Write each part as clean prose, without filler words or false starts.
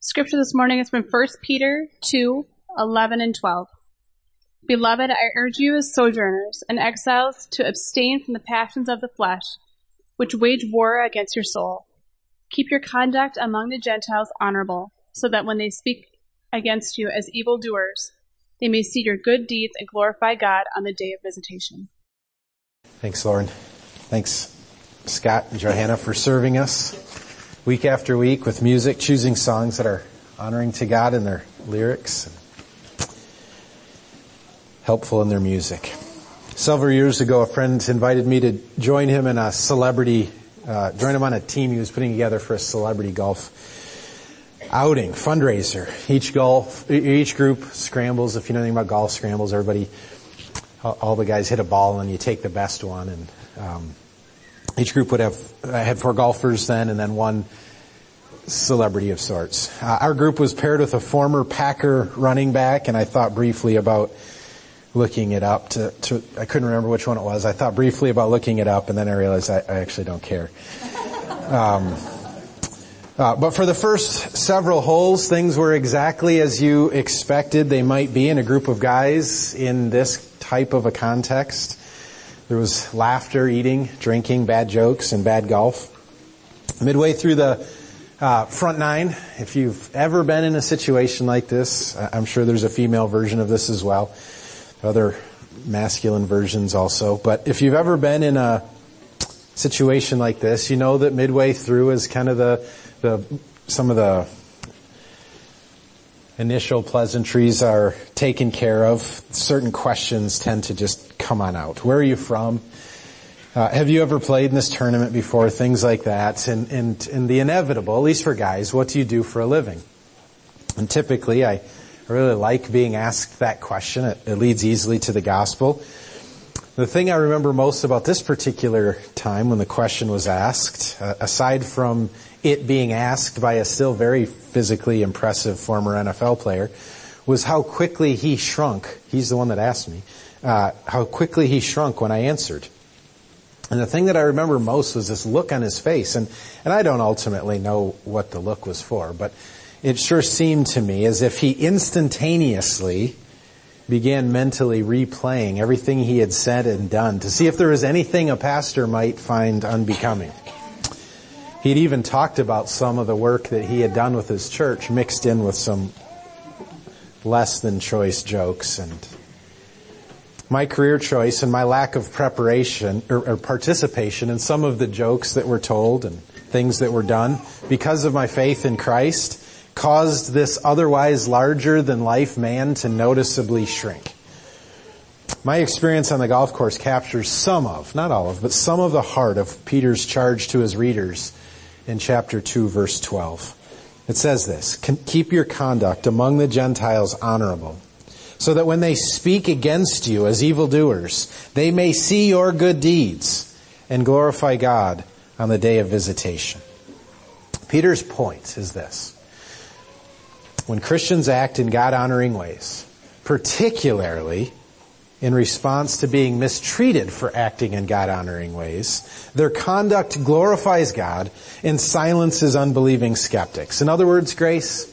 Scripture this morning is from 1 Peter 2:11 and 12. Beloved, I urge you as sojourners and exiles to abstain from the passions of the flesh, which wage war against your soul. Keep your conduct among the Gentiles honorable, so that when they speak against you as evildoers, they may see your good deeds and glorify God on the day of visitation. Thanks, Lauren. Thanks, Scott and Johanna, for serving us week after week with music, choosing songs that are honoring to God in their lyrics, and helpful in their music. Several years ago, a friend invited me to join him in a join him on a team he was putting together for a celebrity golf outing, fundraiser. Each group scrambles. If you know anything about golf scrambles, all the guys hit a ball and you take the best one, and each group would had 4 golfers then, and then one celebrity of sorts. Our group was paired with a former Packer running back, and I thought briefly about looking it up I couldn't remember which one it was. I thought briefly about looking it up, and then I realized I actually don't care. But for the first several holes, things were exactly as you expected they might be in a group of guys in this type of a context. There was laughter, eating, drinking, bad jokes, and bad golf. Midway through the front 9, if you've ever been in a situation like this, I'm sure there's a female version of this as well. Other masculine versions also. But if you've ever been in a situation like this, you know that midway through is kind of some of the initial pleasantries are taken care of. Certain questions tend to just come on out. Where are you from? Have you ever played in this tournament before? Things like that. And the inevitable, at least for guys, what do you do for a living? And typically, I really like being asked that question. It leads easily to the gospel. The thing I remember most about this particular time when the question was asked, aside from it being asked by a still very physically impressive former NFL player, was how quickly he shrunk. He's the one that asked me. How quickly he shrunk when I answered. And the thing that I remember most was this look on his face. And I don't ultimately know what the look was for, but it sure seemed to me as if he instantaneously began mentally replaying everything he had said and done to see if there was anything a pastor might find unbecoming. He'd even talked about some of the work that he had done with his church mixed in with some less than choice jokes. And my career choice and my lack of preparation or participation in some of the jokes that were told and things that were done because of my faith in Christ caused this otherwise larger than life man to noticeably shrink. My experience on the golf course captures some of, not all of, but some of the heart of Peter's charge to his readers in chapter 2, verse 12. It says this, keep your conduct among the Gentiles honorable, so that when they speak against you as evildoers, they may see your good deeds and glorify God on the day of visitation. Peter's point is this. When Christians act in God-honoring ways, particularly in response to being mistreated for acting in God-honoring ways, their conduct glorifies God and silences unbelieving skeptics. In other words, Grace,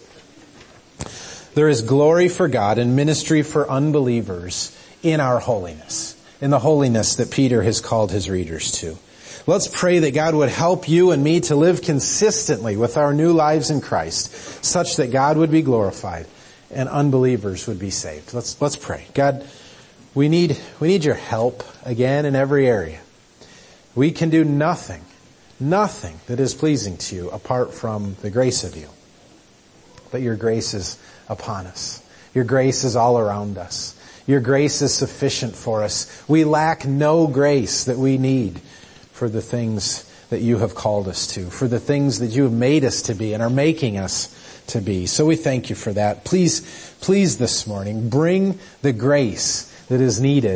there is glory for God and ministry for unbelievers in our holiness, in the holiness that Peter has called his readers to. Let's pray that God would help you and me to live consistently with our new lives in Christ, such that God would be glorified and unbelievers would be saved. Let's pray. God, we need your help again in every area. We can do nothing that is pleasing to you apart from the grace of you. But your grace is upon us. Your grace is all around us. Your grace is sufficient for us. We lack no grace that we need for the things that you have called us to, for the things that you have made us to be and are making us to be. So we thank you for that. Please this morning, bring the grace that is needed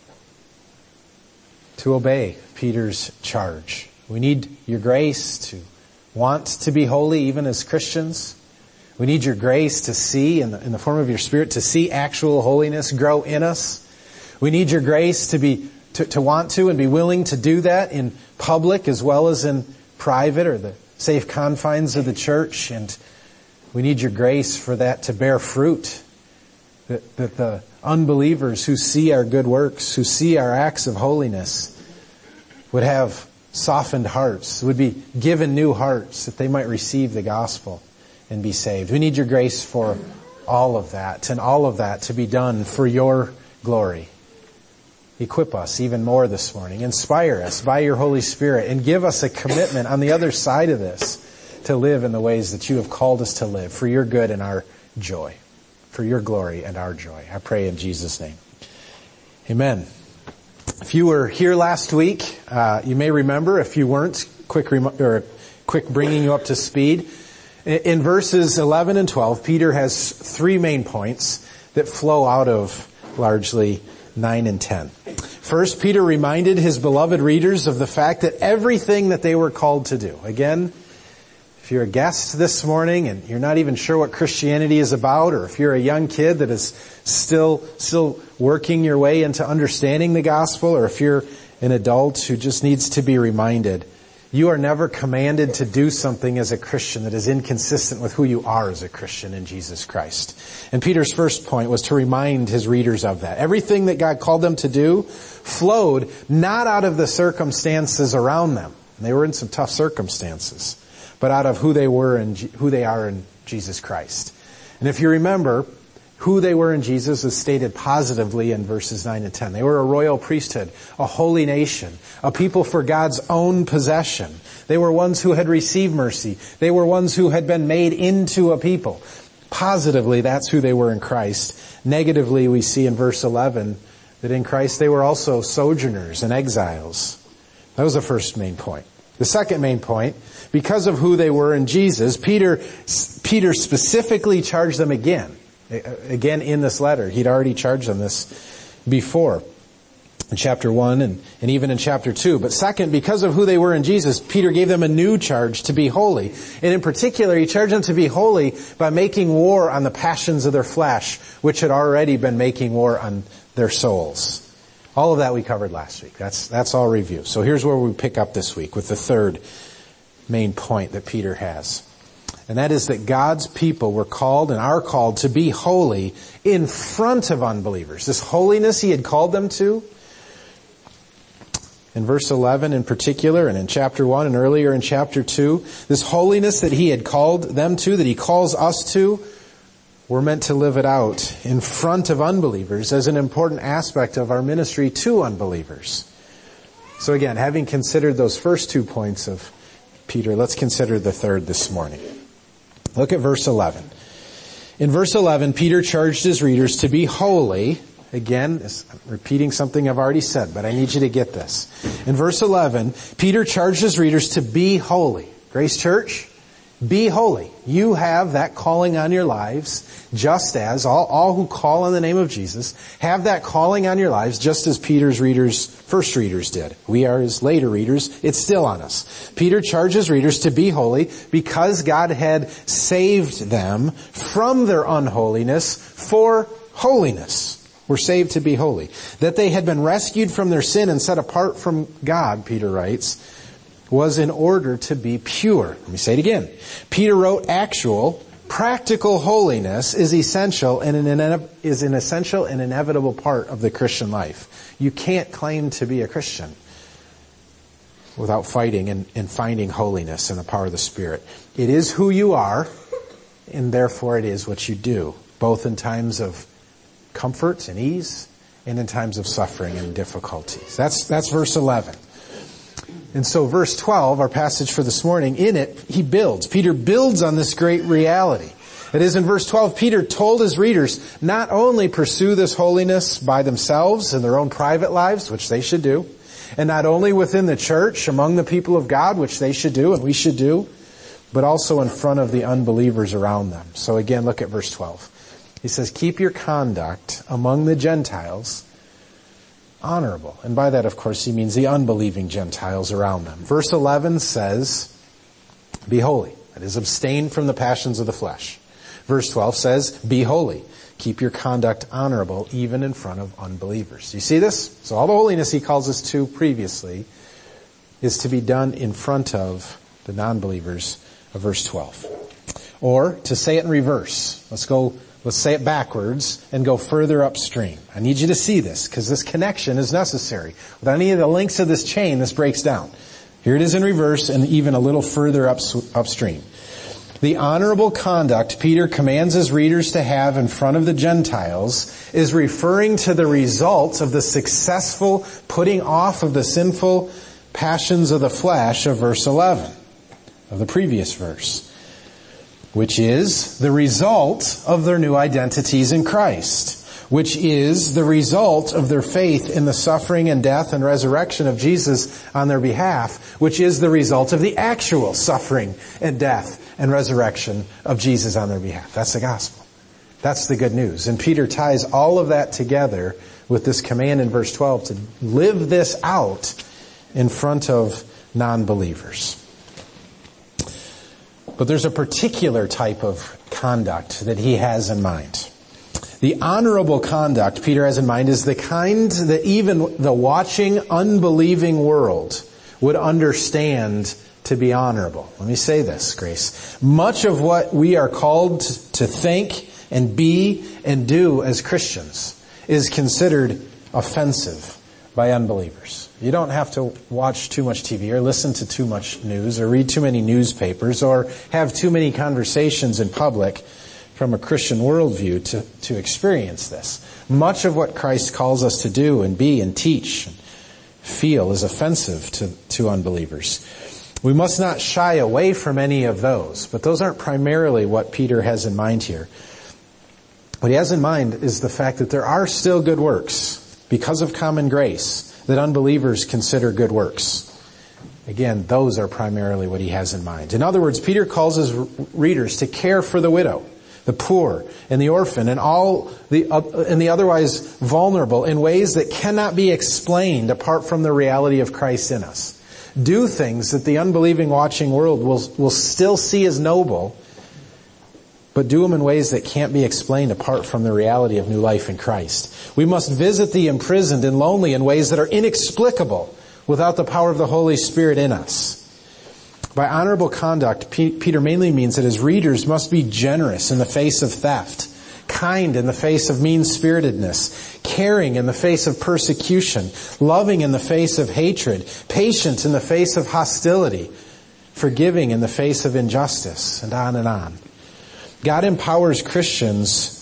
to obey Peter's charge. We need your grace to want to be holy even as Christians. We need your grace to see, in the form of your Spirit, to see actual holiness grow in us. We need your grace to want to and be willing to do that in public as well as in private or the safe confines of the church. And We need your grace for that to bear fruit. That the unbelievers who see our good works, who see our acts of holiness, would have softened hearts, would be given new hearts, that they might receive the gospel and be saved. We need your grace for all of that, and all of that to be done for your glory. Equip us even more this morning. Inspire us by your Holy Spirit, and give us a commitment on the other side of this to live in the ways that you have called us to live for your good and our joy, for your glory and our joy. I pray in Jesus' name. Amen. If you were here last week, you may remember. If you weren't, quick bringing you up to speed. In verses 11 and 12, Peter has three main points that flow out of largely 9 and 10. First, Peter reminded his beloved readers of the fact that everything that they were called to do. Again, if you're a guest this morning and you're not even sure what Christianity is about, or if you're a young kid that is still working your way into understanding the gospel, or if you're an adult who just needs to be reminded, you are never commanded to do something as a Christian that is inconsistent with who you are as a Christian in Jesus Christ. And Peter's first point was to remind his readers of that. Everything that God called them to do flowed not out of the circumstances around them. And they were in some tough circumstances, but out of who they were and who they are in Jesus Christ. And if you remember, who they were in Jesus is stated positively in verses 9 and 10. They were a royal priesthood, a holy nation, a people for God's own possession. They were ones who had received mercy. They were ones who had been made into a people. Positively, that's who they were in Christ. Negatively, we see in verse 11 that in Christ they were also sojourners and exiles. That was the first main point. The second main point, because of who they were in Jesus, Peter specifically charged them again in this letter. He'd already charged them this before in chapter 1 and even in chapter 2. But second, because of who they were in Jesus, Peter gave them a new charge to be holy. And in particular, he charged them to be holy by making war on the passions of their flesh, which had already been making war on their souls. All of that we covered last week. That's all review. So here's where we pick up this week with the third main point that Peter has. And that is that God's people were called and are called to be holy in front of unbelievers. This holiness he had called them to, in verse 11 in particular, and in chapter 1 and earlier in chapter 2, this holiness that he had called them to, that he calls us to, we're meant to live it out in front of unbelievers as an important aspect of our ministry to unbelievers. So again, having considered those first 2 points of Peter, let's consider the third this morning. Look at verse 11. In verse 11, Peter charged his readers to be holy. Again, I'm repeating something I've already said, but I need you to get this. In verse 11, Peter charged his readers to be holy. Grace Church, be holy. You have that calling on your lives, just as all who call on the name of Jesus have that calling on your lives, just as Peter's first readers did. We are his later readers. It's still on us. Peter charges readers to be holy because God had saved them from their unholiness for holiness. We're saved to be holy. That they had been rescued from their sin and set apart from God, Peter writes, was in order to be pure. Let me say it again. Peter wrote actual, practical holiness is essential and an essential and inevitable part of the Christian life. You can't claim to be a Christian without fighting and finding holiness in the power of the Spirit. It is who you are, and therefore it is what you do, both in times of comfort and ease and in times of suffering and difficulties. That's verse 11. And so verse 12, our passage for this morning, in it, Peter builds on this great reality. It is in verse 12, Peter told his readers not only pursue this holiness by themselves in their own private lives, which they should do, and not only within the church, among the people of God, which they should do and we should do, but also in front of the unbelievers around them. So again, look at verse 12. He says, keep your conduct among the Gentiles honorable. And by that, of course, he means the unbelieving Gentiles around them. Verse 11 says, be holy. That is, abstain from the passions of the flesh. Verse 12 says, be holy. Keep your conduct honorable even in front of unbelievers. Do you see this? So all the holiness he calls us to previously is to be done in front of the non-believers of verse 12. Or, to say it in reverse, let's say it backwards and go further upstream. I need you to see this because this connection is necessary. Without any of the links of this chain, this breaks down. Here it is in reverse and even a little further upstream. The honorable conduct Peter commands his readers to have in front of the Gentiles is referring to the result of the successful putting off of the sinful passions of the flesh of verse 11 of the previous verse, which is the result of their new identities in Christ, which is the result of their faith in the suffering and death and resurrection of Jesus on their behalf, which is the result of the actual suffering and death and resurrection of Jesus on their behalf. That's the gospel. That's the good news. And Peter ties all of that together with this command in verse 12 to live this out in front of non-believers. But there's a particular type of conduct that he has in mind. The honorable conduct Peter has in mind is the kind that even the watching, unbelieving world would understand to be honorable. Let me say this, Grace. Much of what we are called to think and be and do as Christians is considered offensive by unbelievers. You don't have to watch too much TV or listen to too much news or read too many newspapers or have too many conversations in public from a Christian worldview to experience this. Much of what Christ calls us to do and be and teach and feel is offensive to unbelievers. We must not shy away from any of those, but those aren't primarily what Peter has in mind here. What he has in mind is the fact that there are still good works because of common grace that unbelievers consider good works. Again, those are primarily what he has in mind. In other words, Peter calls his readers to care for the widow, the poor, and the orphan, and the otherwise vulnerable in ways that cannot be explained apart from the reality of Christ in us. Do things that the unbelieving watching world will still see as noble, but do them in ways that can't be explained apart from the reality of new life in Christ. We must visit the imprisoned and lonely in ways that are inexplicable without the power of the Holy Spirit in us. By honorable conduct, Peter mainly means that his readers must be generous in the face of theft, kind in the face of mean-spiritedness, caring in the face of persecution, loving in the face of hatred, patient in the face of hostility, forgiving in the face of injustice, and on and on. God empowers Christians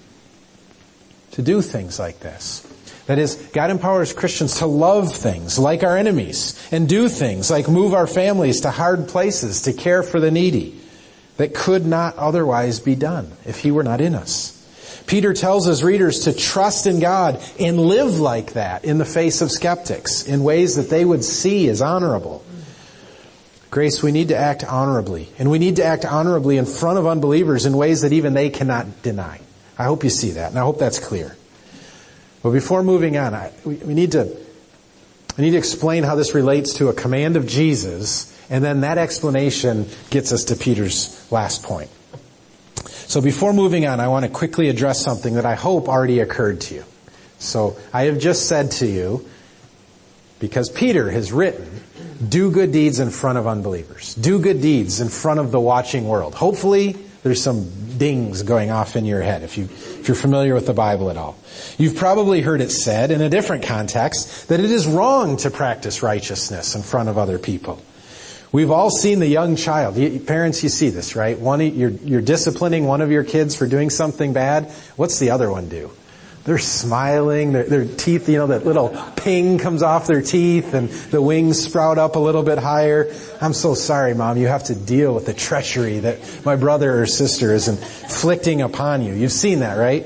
to do things like this. That is, God empowers Christians to love things like our enemies and do things like move our families to hard places to care for the needy that could not otherwise be done if He were not in us. Peter tells his readers to trust in God and live like that in the face of skeptics in ways that they would see as honorable. Grace, we need to act honorably, and we need to act honorably in front of unbelievers in ways that even they cannot deny. I hope you see that, and I hope that's clear. But before moving on, we need to explain how this relates to a command of Jesus, and then that explanation gets us to Peter's last point. So before moving on, I want to quickly address something that I hope already occurred to you. So I have just said to you, because Peter has written, do good deeds in front of unbelievers. Do good deeds in front of the watching world. Hopefully there's some dings going off in your head if you're familiar with the Bible at all. You've probably heard it said in a different context that it is wrong to practice righteousness in front of other people. We've all seen the young child. Parents, you see this, right? You're disciplining one of your kids for doing something bad. What's the other one do? They're smiling, their teeth, that little ping comes off their teeth and the wings sprout up a little bit higher. I'm so sorry, Mom, you have to deal with the treachery that my brother or sister is inflicting upon you. You've seen that, right?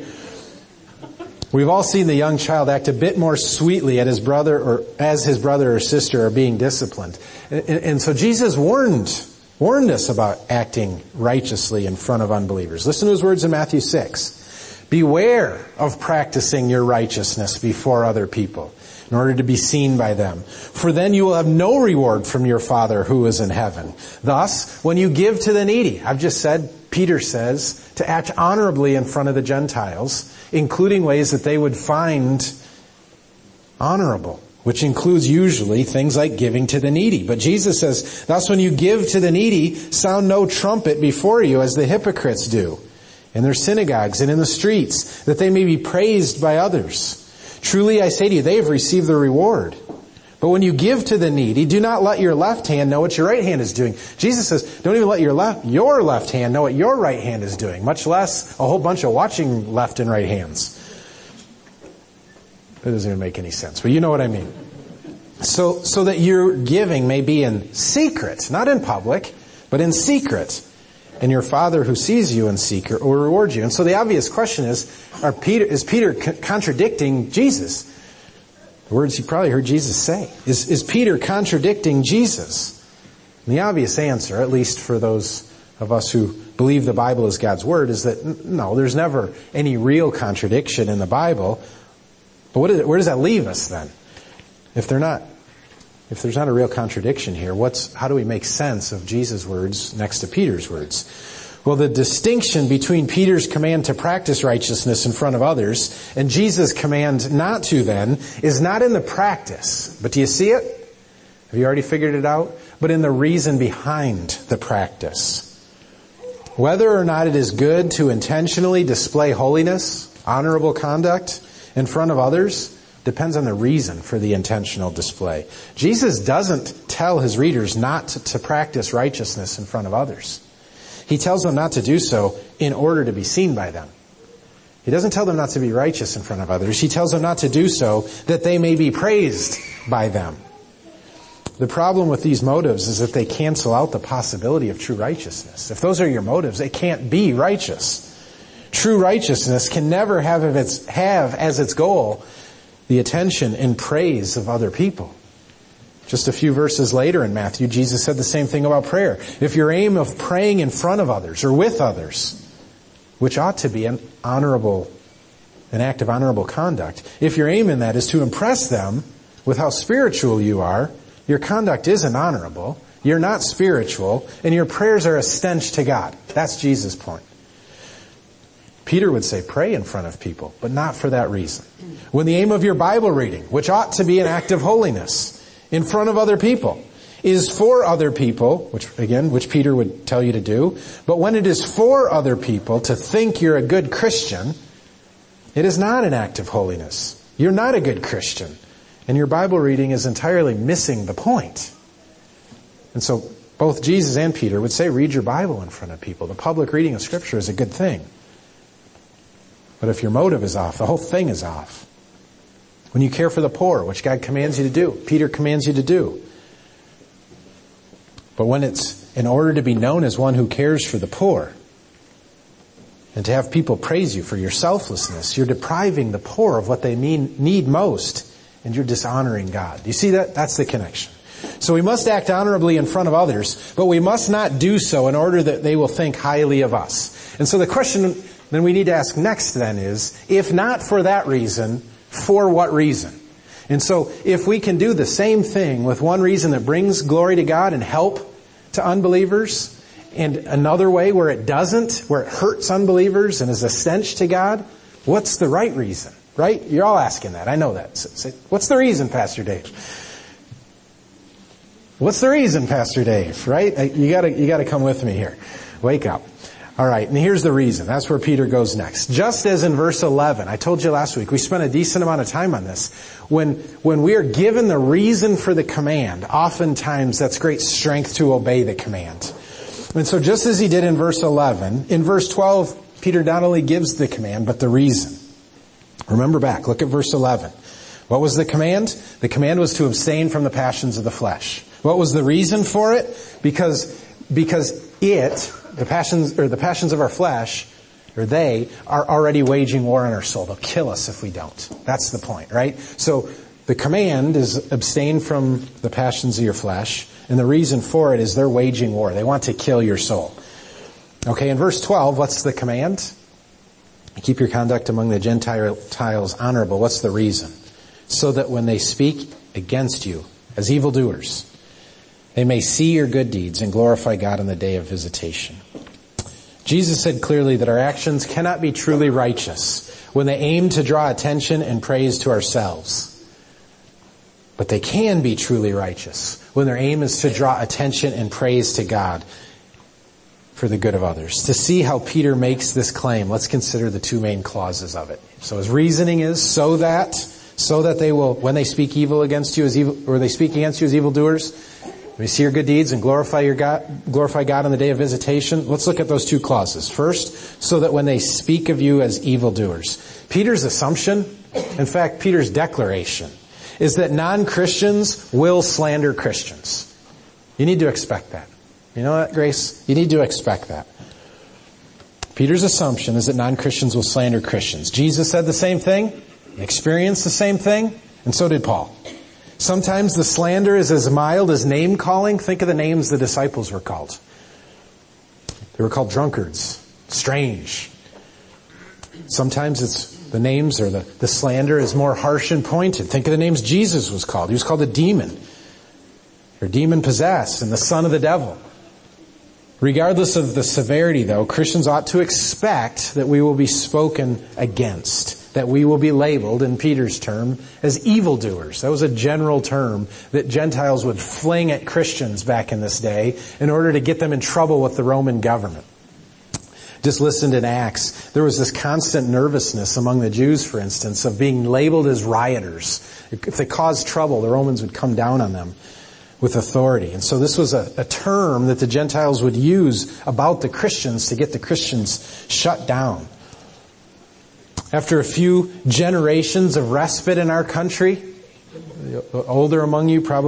We've all seen the young child act a bit more sweetly at his brother or as his brother or sister are being disciplined. And so Jesus warned us about acting righteously in front of unbelievers. Listen to his words in Matthew 6. Beware of practicing your righteousness before other people in order to be seen by them. For then you will have no reward from your Father who is in heaven. Thus, when you give to the needy, I've just said, Peter says, to act honorably in front of the Gentiles, including ways that they would find honorable. which includes usually things like giving to the needy. But Jesus says, thus when you give to the needy, sound no trumpet before you as the hypocrites do in their synagogues and in the streets, that they may be praised by others. Truly I say to you, they have received their reward. But when you give to the needy, do not let your left hand know what your right hand is doing. Jesus says, don't even let your left hand know what your right hand is doing, much less a whole bunch of watching left and right hands. That doesn't even make any sense, but you know what I mean. So that your giving may be in secret, not in public, but in secret. And your Father who sees you in secret will reward you. And so the obvious question is Peter contradicting Jesus? The words you probably heard Jesus say. Is Peter contradicting Jesus? And the obvious answer, at least for those of us who believe the Bible is God's Word, is that no, there's never any real contradiction in the Bible. But where does that leave us then? If there's not a real contradiction here, how do we make sense of Jesus' words next to Peter's words? Well, the distinction between Peter's command to practice righteousness in front of others and Jesus' command not to then is not in the practice. But do you see it? Have you already figured it out? But in the reason behind the practice. Whether or not it is good to intentionally display holiness, honorable conduct in front of others depends on the reason for the intentional display. Jesus doesn't tell his readers not to practice righteousness in front of others. He tells them not to do so in order to be seen by them. He doesn't tell them not to be righteous in front of others. He tells them not to do so that they may be praised by them. The problem with these motives is that they cancel out the possibility of true righteousness. If those are your motives, it can't be righteous. True righteousness can never have as its goal the attention and praise of other people. Just a few verses later in Matthew, Jesus said the same thing about prayer. If your aim of praying in front of others or with others, which ought to be an act of honorable conduct, if your aim in that is to impress them with how spiritual you are, your conduct isn't honorable, you're not spiritual, and your prayers are a stench to God. That's Jesus' point. Peter would say pray in front of people, but not for that reason. When the aim of your Bible reading, which ought to be an act of holiness in front of other people, is for other people, which Peter would tell you to do, but when it is for other people to think you're a good Christian, it is not an act of holiness. You're not a good Christian, and your Bible reading is entirely missing the point. And so both Jesus and Peter would say read your Bible in front of people. The public reading of Scripture is a good thing. But if your motive is off, the whole thing is off. When you care for the poor, which God commands you to do, Peter commands you to do. But when it's in order to be known as one who cares for the poor, and to have people praise you for your selflessness, you're depriving the poor of what they need most, and you're dishonoring God. Do you see that? That's the connection. So we must act honorably in front of others, but we must not do so in order that they will think highly of us. And so the question then we need to ask next then is, if not for that reason, for what reason? And so if we can do the same thing with one reason that brings glory to God and help to unbelievers, and another way where it doesn't, where it hurts unbelievers and is a stench to God, what's the right reason? Right? You're all asking that. I know that. So, what's the reason, Pastor Dave? What's the reason, Pastor Dave? Right? You gotta come with me here. Wake up. All right, and here's the reason. That's where Peter goes next. Just as in verse 11, I told you last week, we spent a decent amount of time on this. When we are given the reason for the command, oftentimes that's great strength to obey the command. And so just as he did in verse 11, in verse 12, Peter not only gives the command, but the reason. Remember back, look at verse 11. What was the command? The command was to abstain from the passions of the flesh. What was the reason for it? Because the passions of our flesh, or they, are already waging war on our soul. They'll kill us if we don't. That's the point, right? So the command is abstain from the passions of your flesh, and the reason for it is they're waging war. They want to kill your soul. Okay, in verse 12, what's the command? Keep your conduct among the Gentiles honorable. What's the reason? So that when they speak against you as evildoers, they may see your good deeds and glorify God on the day of visitation. Jesus said clearly that our actions cannot be truly righteous when they aim to draw attention and praise to ourselves. But they can be truly righteous when their aim is to draw attention and praise to God for the good of others. To see how Peter makes this claim, let's consider the two main clauses of it. So his reasoning is so that they will, when they speak evil against you as evil, or they speak against you as evildoers, we see your good deeds and glorify God on the day of visitation. Let's look at those two clauses. First, so that when they speak of you as evildoers. Peter's assumption, in fact, Peter's declaration, is that non-Christians will slander Christians. You need to expect that. You know that, Grace? You need to expect that. Peter's assumption is that non-Christians will slander Christians. Jesus said the same thing, experienced the same thing, and so did Paul. Sometimes the slander is as mild as name-calling. Think of the names the disciples were called. They were called drunkards, strange. Sometimes the names or the slander is more harsh and pointed. Think of the names Jesus was called. He was called a demon, or demon-possessed, and the son of the devil. Regardless of the severity, though, Christians ought to expect that we will be spoken against, that we will be labeled, in Peter's term, as evildoers. That was a general term that Gentiles would fling at Christians back in this day in order to get them in trouble with the Roman government. Just listened in Acts, there was this constant nervousness among the Jews, for instance, of being labeled as rioters. If they caused trouble, the Romans would come down on them with authority. And so this was a term that the Gentiles would use about the Christians to get the Christians shut down. After a few generations of respite in our country, older among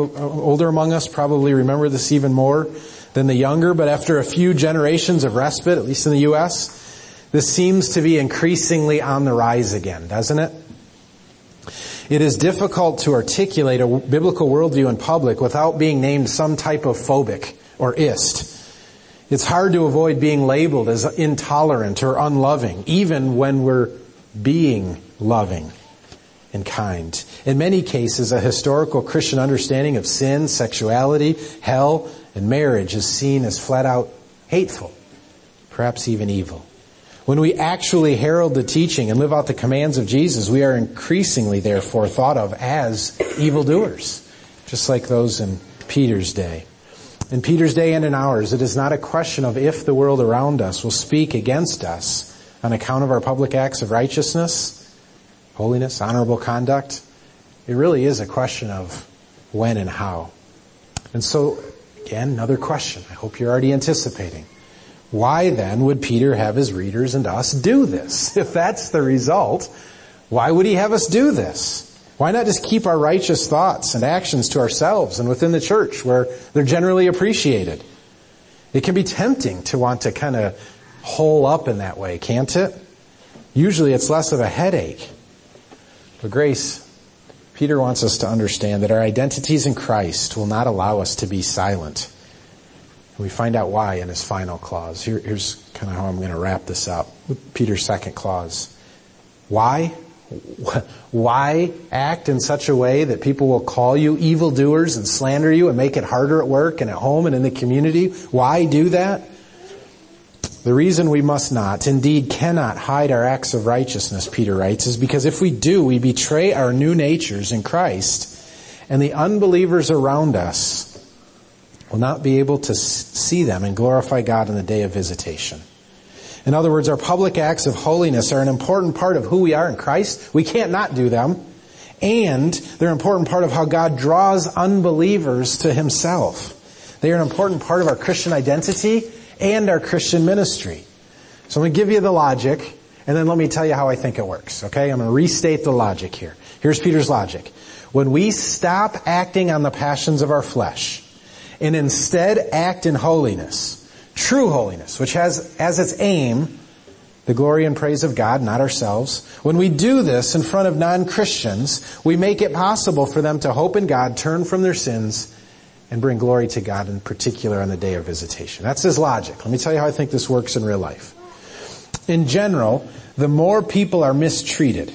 us probably remember this even more than the younger, but after a few generations of respite, at least in the U.S., this seems to be increasingly on the rise again, doesn't it? It is difficult to articulate a biblical worldview in public without being named some type of phobic or ist. It's hard to avoid being labeled as intolerant or unloving, even when we're being loving and kind. In many cases, a historical Christian understanding of sin, sexuality, hell, and marriage is seen as flat out hateful, perhaps even evil. When we actually herald the teaching and live out the commands of Jesus, we are increasingly, therefore, thought of as evildoers, just like those in Peter's day. In Peter's day and in ours, it is not a question of if the world around us will speak against us on account of our public acts of righteousness, holiness, honorable conduct. It really is a question of when and how. And so, again, another question. I hope you're already anticipating. Why then would Peter have his readers and us do this? If that's the result, why would he have us do this? Why not just keep our righteous thoughts and actions to ourselves and within the church where they're generally appreciated? It can be tempting to want to kind of hole up in that way, can't it? Usually it's less of a headache. But Grace, Peter wants us to understand that our identities in Christ will not allow us to be silent. And we find out why in his final clause. Here's kind of how I'm going to wrap this up with Peter's second clause. Why? Why act in such a way that people will call you evildoers and slander you and make it harder at work and at home and in the community? Why do that? The reason we must not, indeed cannot, hide our acts of righteousness, Peter writes, is because if we do, we betray our new natures in Christ, and the unbelievers around us will not be able to see them and glorify God on the day of visitation. In other words, our public acts of holiness are an important part of who we are in Christ. We can't not do them. And they're an important part of how God draws unbelievers to himself. They are an important part of our Christian identity and our Christian ministry. So I'm going to give you the logic, and then let me tell you how I think it works. Okay? I'm going to restate the logic here. Here's Peter's logic. When we stop acting on the passions of our flesh, and instead act in holiness, true holiness, which has as its aim the glory and praise of God, not ourselves. When we do this in front of non-Christians, we make it possible for them to hope in God, turn from their sins, and bring glory to God, in particular on the day of visitation. That's his logic. Let me tell you how I think this works in real life. In general, the more people are mistreated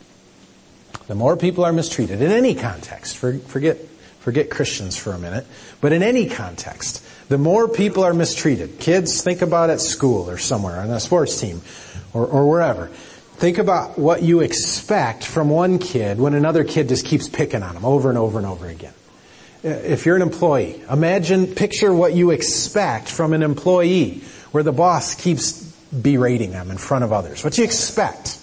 in any context, forget Christians for a minute, but in any context, the more people are mistreated. Kids, think about at school or somewhere on a sports team or wherever. Think about what you expect from one kid when another kid just keeps picking on them over and over and over again. If you're an employee, picture what you expect from an employee where the boss keeps berating them in front of others. What do you expect?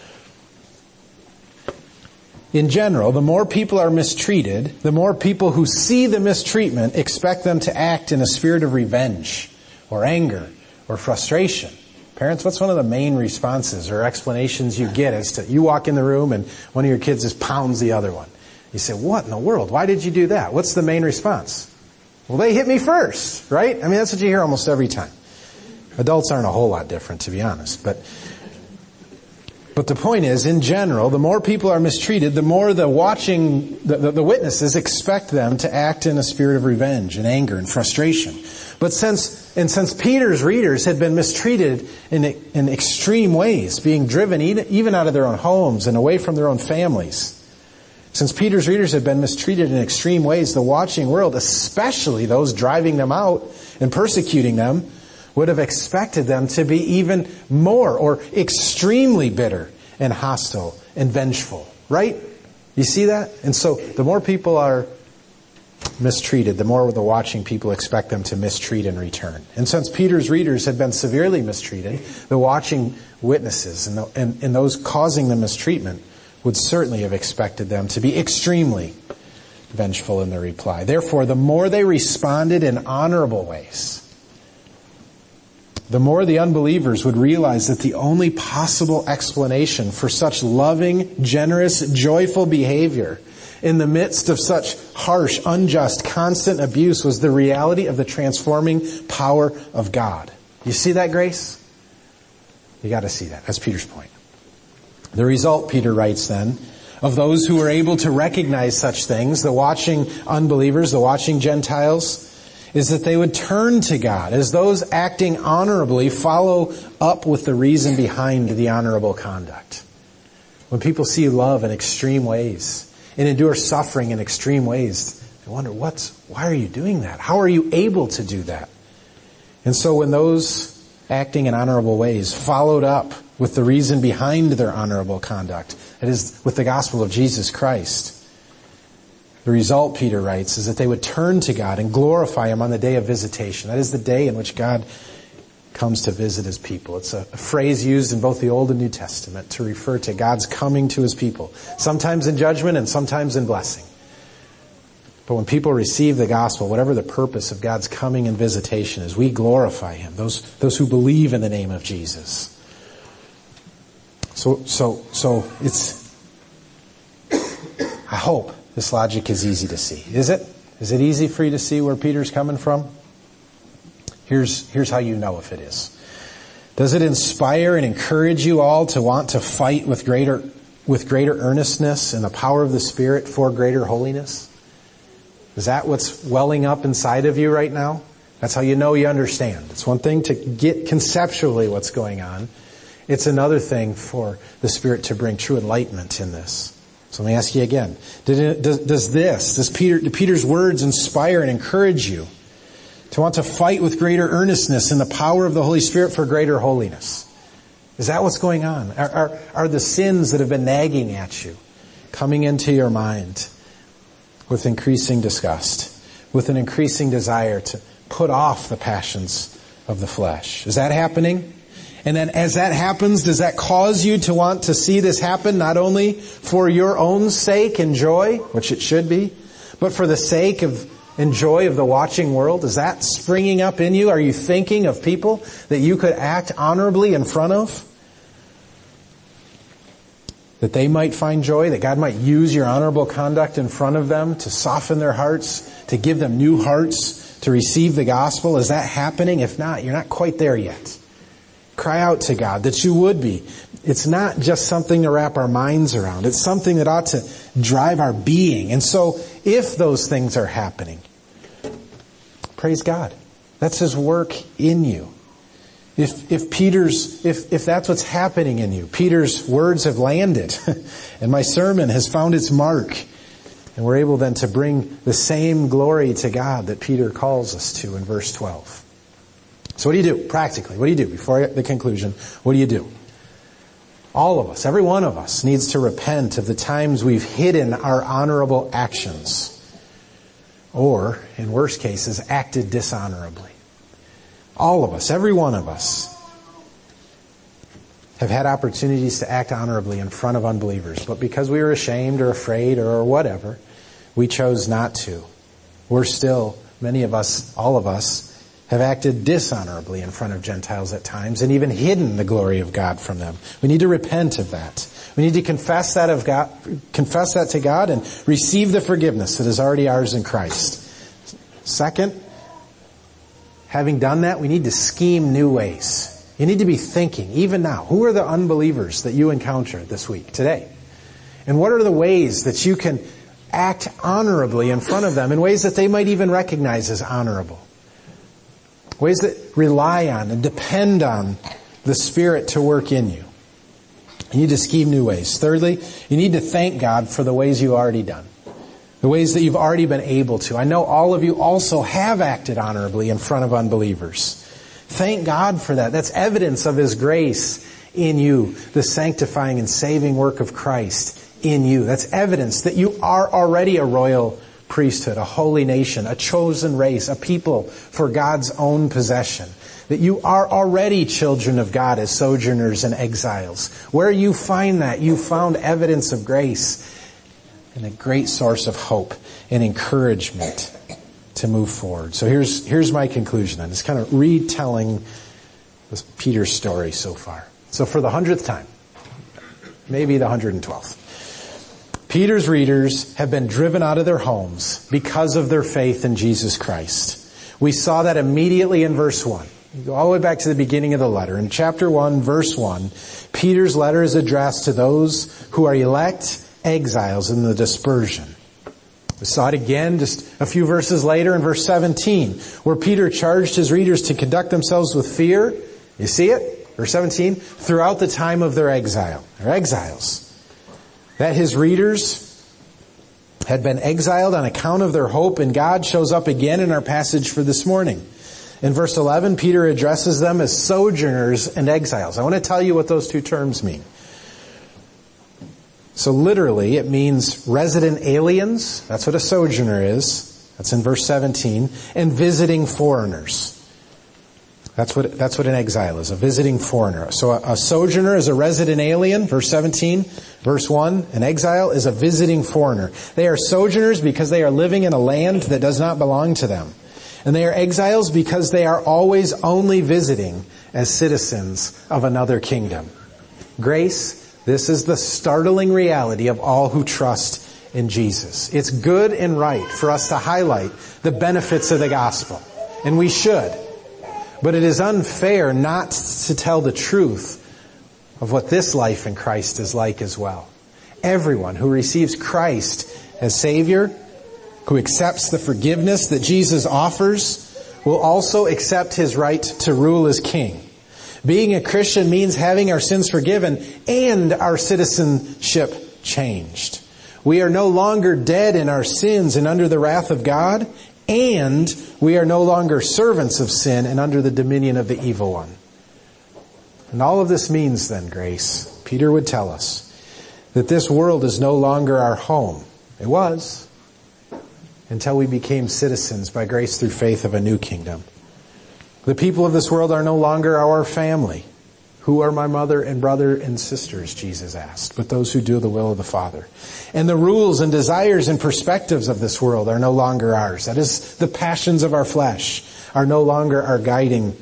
In general, the more people are mistreated, the more people who see the mistreatment expect them to act in a spirit of revenge or anger or frustration. Parents, what's one of the main responses or explanations you get as to you walk in the room and one of your kids just pounds the other one? You say, what in the world? Why did you do that? What's the main response? Well, they hit me first, right? I mean, that's what you hear almost every time. Adults aren't a whole lot different, to be honest. But the point is, in general, the more people are mistreated, the more the witnesses expect them to act in a spirit of revenge and anger and frustration. But since Peter's readers had been mistreated in extreme ways, being driven even out of their own homes and away from their own families, since Peter's readers had been mistreated in extreme ways, the watching world, especially those driving them out and persecuting them, would have expected them to be even more or extremely bitter and hostile and vengeful. Right? You see that? And so the more people are mistreated, the more the watching people expect them to mistreat in return. And since Peter's readers had been severely mistreated, the watching witnesses and those causing the mistreatment would certainly have expected them to be extremely vengeful in their reply. Therefore, the more they responded in honorable ways, the more the unbelievers would realize that the only possible explanation for such loving, generous, joyful behavior in the midst of such harsh, unjust, constant abuse was the reality of the transforming power of God. You see that, Grace? You got to see that. That's Peter's point. The result, Peter writes then, of those who were able to recognize such things, the watching unbelievers, the watching Gentiles, is that they would turn to God as those acting honorably follow up with the reason behind the honorable conduct. When people see love in extreme ways and endure suffering in extreme ways, they wonder, why are you doing that? How are you able to do that? And so when those acting in honorable ways followed up with the reason behind their honorable conduct, that is, with the gospel of Jesus Christ, the result, Peter writes, is that they would turn to God and glorify Him on the day of visitation. That is the day in which God comes to visit His people. It's a phrase used in both the Old and New Testament to refer to God's coming to His people, sometimes in judgment and sometimes in blessing. But when people receive the gospel, whatever the purpose of God's coming and visitation is, we glorify Him, those who believe in the name of Jesus. So it's, I hope this logic is easy to see. Is it? Is it easy for you to see where Peter's coming from? Here's how you know if it is. Does it inspire and encourage you all to want to fight with greater earnestness in the power of the Spirit for greater holiness? Is that what's welling up inside of you right now? That's how you know you understand. It's one thing to get conceptually what's going on. It's another thing for the Spirit to bring true enlightenment in this. So let me ask you again. Do Peter's words inspire and encourage you to want to fight with greater earnestness in the power of the Holy Spirit for greater holiness? Is that what's going on? Are the sins that have been nagging at you coming into your mind with increasing disgust, with an increasing desire to put off the passions of the flesh? Is that happening? And then as that happens, does that cause you to want to see this happen not only for your own sake and joy, which it should be, but for the sake of and joy of the watching world? Is that springing up in you? Are you thinking of people that you could act honorably in front of? That they might find joy, that God might use your honorable conduct in front of them to soften their hearts, to give them new hearts, to receive the gospel? Is that happening? If not, you're not quite there yet. Cry out to God that you would be. It's not just something to wrap our minds around. It's something that ought to drive our being. And so, if those things are happening, praise God. That's His work in you. If that's what's happening in you, Peter's words have landed, and my sermon has found its mark, and we're able then to bring the same glory to God that Peter calls us to in verse 12. So what do you do? Practically, what do you do? Before the conclusion, what do you do? All of us, every one of us, needs to repent of the times we've hidden our honorable actions, or, in worst cases, acted dishonorably. All of us, every one of us, have had opportunities to act honorably in front of unbelievers, but because we were ashamed or afraid or whatever, we chose not to. We're still, many of us, all of us, have acted dishonorably in front of Gentiles at times and even hidden the glory of God from them. We need to repent of that. We need to confess that to God and receive the forgiveness that is already ours in Christ. Second, having done that, we need to scheme new ways. You need to be thinking, even now, who are the unbelievers that you encounter this week, today? And what are the ways that you can act honorably in front of them in ways that they might even recognize as honorable? Ways that rely on and depend on the Spirit to work in you. You need to scheme new ways. Thirdly, you need to thank God for the ways you've already done. The ways that you've already been able to. I know all of you also have acted honorably in front of unbelievers. Thank God for that. That's evidence of His grace in you. The sanctifying and saving work of Christ in you. That's evidence that you are already a royal priesthood, a holy nation, a chosen race, a people for God's own possession. That you are already children of God as sojourners and exiles. Where you find that, you found evidence of grace and a great source of hope and encouragement to move forward. So here's my conclusion then. It's kind of retelling Peter's story so far. So for the 100th time, maybe the 112th, Peter's readers have been driven out of their homes because of their faith in Jesus Christ. We saw that immediately in verse 1. You go all the way back to the beginning of the letter. In chapter 1, verse 1, Peter's letter is addressed to those who are elect exiles in the dispersion. We saw it again just a few verses later in verse 17, where Peter charged his readers to conduct themselves with fear. You see it? Verse 17, throughout the time of their exile. They're exiles. That his readers had been exiled on account of their hope in God shows up again in our passage for this morning. In verse 11, Peter addresses them as sojourners and exiles. I want to tell you what those two terms mean. So literally, it means resident aliens. That's what a sojourner is. That's in verse 17. And visiting foreigners. That's what an exile is, a visiting foreigner. So a sojourner is a resident alien, verse 17. Verse 1, an exile is a visiting foreigner. They are sojourners because they are living in a land that does not belong to them. And they are exiles because they are always only visiting as citizens of another kingdom. Grace, this is the startling reality of all who trust in Jesus. It's good and right for us to highlight the benefits of the gospel. And we should. But it is unfair not to tell the truth of what this life in Christ is like as well. Everyone who receives Christ as Savior, who accepts the forgiveness that Jesus offers, will also accept His right to rule as King. Being a Christian means having our sins forgiven and our citizenship changed. We are no longer dead in our sins and under the wrath of God, and we are no longer servants of sin and under the dominion of the evil one. And all of this means then, Grace, Peter would tell us, that this world is no longer our home. It was, until we became citizens by grace through faith of a new kingdom. The people of this world are no longer our family. Who are my mother and brother and sisters, Jesus asked, but those who do the will of the Father. And the rules and desires and perspectives of this world are no longer ours. That is, the passions of our flesh are no longer our guiding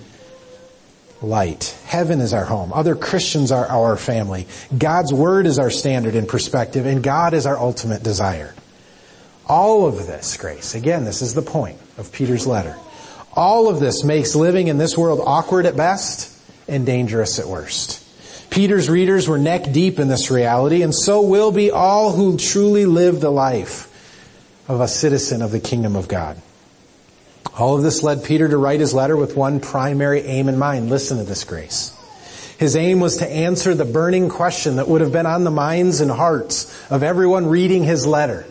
light. Heaven is our home. Other Christians are our family. God's Word is our standard and perspective, and God is our ultimate desire. All of this, Grace, again, this is the point of Peter's letter. All of this makes living in this world awkward at best and dangerous at worst. Peter's readers were neck deep in this reality, and so will be all who truly live the life of a citizen of the kingdom of God. All of this led Peter to write his letter with one primary aim in mind. Listen to this, Grace. His aim was to answer the burning question that would have been on the minds and hearts of everyone reading his letter.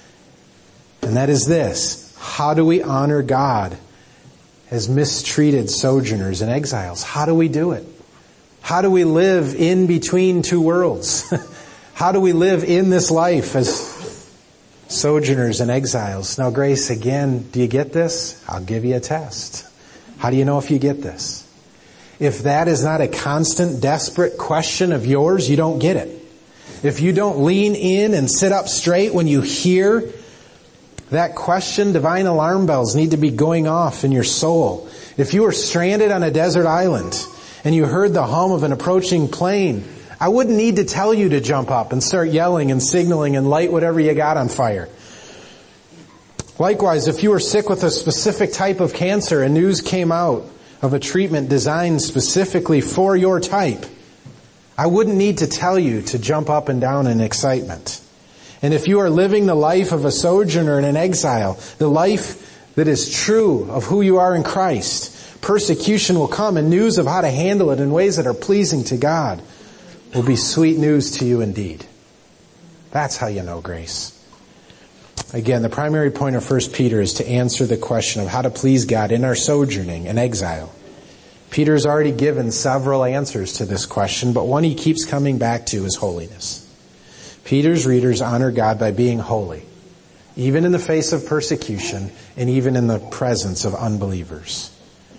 And that is this: how do we honor God as mistreated sojourners and exiles? How do we do it? How do we live in between two worlds? How do we live in this life as sojourners and exiles? Now, Grace, again, do you get this? I'll give you a test. How do you know if you get this? If that is not a constant, desperate question of yours, you don't get it. If you don't lean in and sit up straight when you hear that question, divine alarm bells need to be going off in your soul. If you were stranded on a desert island and you heard the hum of an approaching plane, I wouldn't need to tell you to jump up and start yelling and signaling and light whatever you got on fire. Likewise, if you were sick with a specific type of cancer and news came out of a treatment designed specifically for your type, I wouldn't need to tell you to jump up and down in excitement. And if you are living the life of a sojourner and an exile, the life that is true of who you are in Christ, persecution will come and news of how to handle it in ways that are pleasing to God will be sweet news to you indeed. That's how you know grace. Again, the primary point of 1 Peter is to answer the question of how to please God in our sojourning and exile. Peter's already given several answers to this question, but one he keeps coming back to is holiness. Peter's readers honor God by being holy, even in the face of persecution and even in the presence of unbelievers.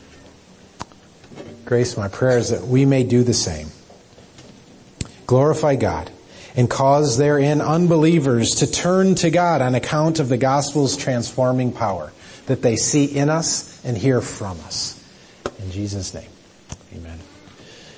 Grace, my prayer is that we may do the same. Glorify God and cause therein unbelievers to turn to God on account of the gospel's transforming power that they see in us and hear from us. In Jesus' name, amen.